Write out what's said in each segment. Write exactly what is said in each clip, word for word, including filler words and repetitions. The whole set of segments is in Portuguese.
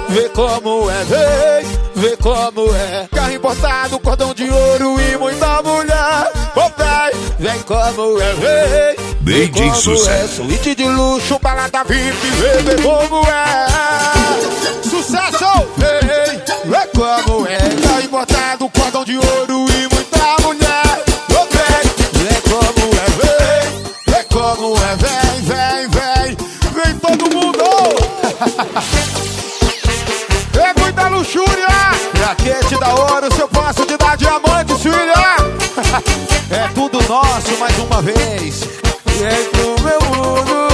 vê como é, vem, vê como é. Carro importado, cordão de ouro e muita mulher. Ô vem, vem como é, vem, D J Sucesso. Suíte de luxo, balada V I P, vê, vê como é. Sucesso, vem, vê como é. Carro importado, cordão de ouro e muita mulher. Ô vem, vem como é, vem, vê como é, vem, vem, vem, vem todo mundo. É muita luxúria. Jaquete da ouro, se eu posso te dar diamante, filha. É tudo nosso mais uma vez. Vem pro meu mundo.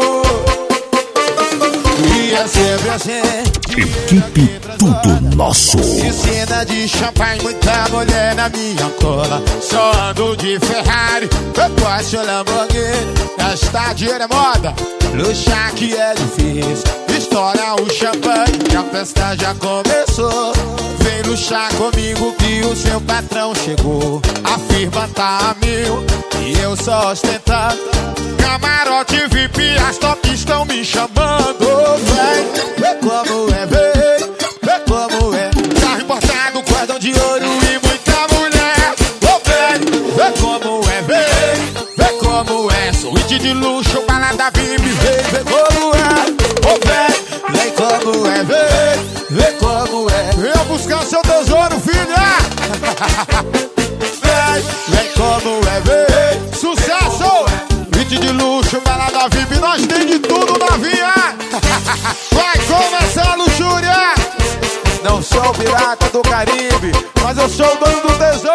E é sempre assim. Equipe Tudo Nosso. Piscina de champanhe, muita mulher na minha cola. Só ando de Ferrari, eu posso Lamborghini. Gastar dinheiro é moda, luxar que é difícil. Estoura o champanhe, que a festa já começou. Vem luxar comigo que o seu patrão chegou. A firma tá a mil e eu só ostentando. Camarote V I P, as top estão me chamando. Vem, vê como é, vem, vê como é. Carro importado, cordão de ouro e muita mulher. Oh, vem, vê como é, vem, vê como é. Suíte de luxo, balada V I P, vem, vê como é. Oh, vem, vem como é, vem, vê como é. Venha buscar seu tesouro, filha. Vem, vem como é, vem. Sucesso! Suíte de luxo, balada V I P, nós tem de tudo na vinha. Vai começar a luxúria. Não sou o pirata do Caribe, mas eu sou o dono do tesouro.